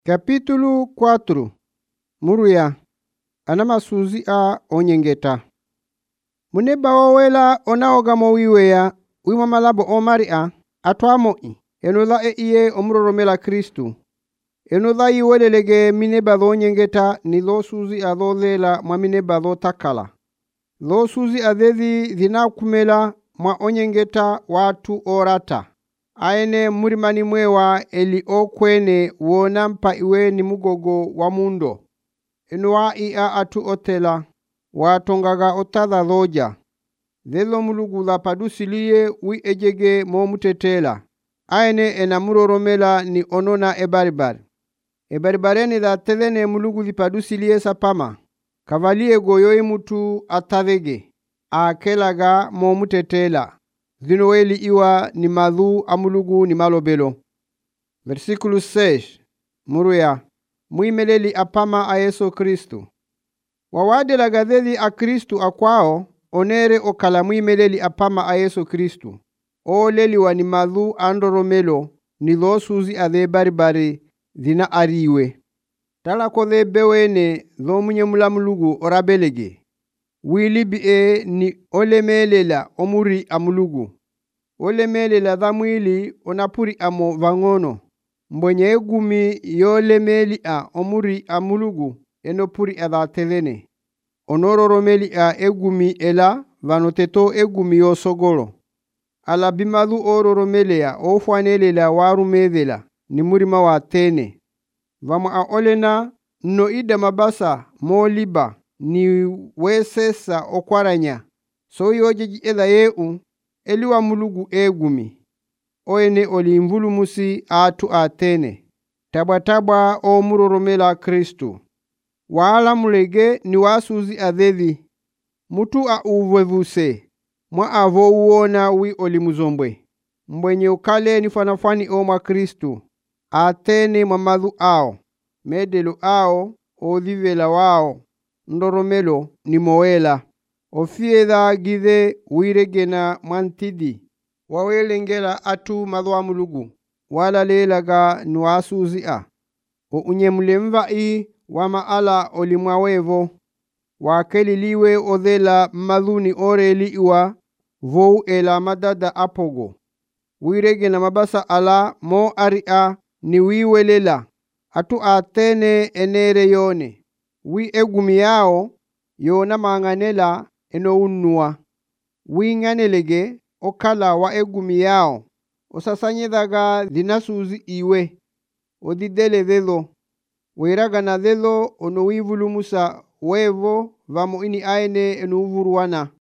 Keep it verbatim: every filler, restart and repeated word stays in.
Capítulo quatro. Muruya anama suzi a onyengeta. Muneba wawela onaoga mo wiweya wima malabo o maria atwa moi enola e iye omuroromela Kristu. Enola yiwelelege mineba lo onyengeta ni lo suzi a lo lela mwa mineba lo takala. Lo suzi a dhezi dhina kumela mwa onyengeta watu orata. Aene murimani mwewa eli okwene wona mpa iwe ni mugogo wa mundo. Enua ia atu otela watongaga otadha loja. Dhelo mulugula padusiliye wi ejege mo mutetela. Aene enamuroromela ni onona ebaribar. Ebaribareni da telene muluguli padusiliye sapama. Kavalie goyoi mutu atavege. Akelaga mo mutetela. Zinoweli iwa ni madhu amulugu ni malobelo. Versikulo seis. Muruya muimeleli apama a Yesu Kristu. Wawade la gadheli a Kristu akwao onere okala muimeleli apama a Yesu Kristu. O leli wa ni madhu andoromelo ni lo suzi adhe baribari dhina ariwe. Tala kode bewene lo munye mulamulugu orabelege. Wilibi e ni olemelela omuri amulugu. Olemelela dhamwili onapuri amo vangono. Mbwenye egumi yolemeli a omuri amulugu enopuri adhatelene. Onororomeli a egumi ela vanoteto egumi yosogolo. Ala bimadhu ororomelea ofwanelela warumedhela ni murima wa tene. Vama a olena no ida mabasa moliba ni wesesa okwaranya. So yojeji edha yeu eliwa mulugu egumi. Oene olimvulu musi atu atene. Tabwa tabwa o muroromela Kristu. Waala mulege ni wasuzi adhevi. Mutu a uvevuse. Mwa avo uona wi olimuzombwe. Mbwenye ukale ni fanafani o mwa Kristu. Atene mamadhu ao. Medelu ao o dhivela wao. Ndoromelo ni moela. Ofiedha githe wiregena mwantidi. Wawelengela atu madhwa mulugu. Wala lelaga nuasuzi a. O unyemule mvai wa maala olimwawevo. Wakeliliwe odhela madhuni oreli iwa. Vou ela madada apogo. Wiregena mabasa ala mo aria ni wiwelela. Atu atene enere yone. Wi egumi yao yona manganela eno unua. Wi nganelege okala wa egumi yao. Osasanyedhaga dhinasuzi iwe. Odidele dhelo. Wiraga na dhelo ono wivulumusa wevo vamo ini aene eno uvuruwana.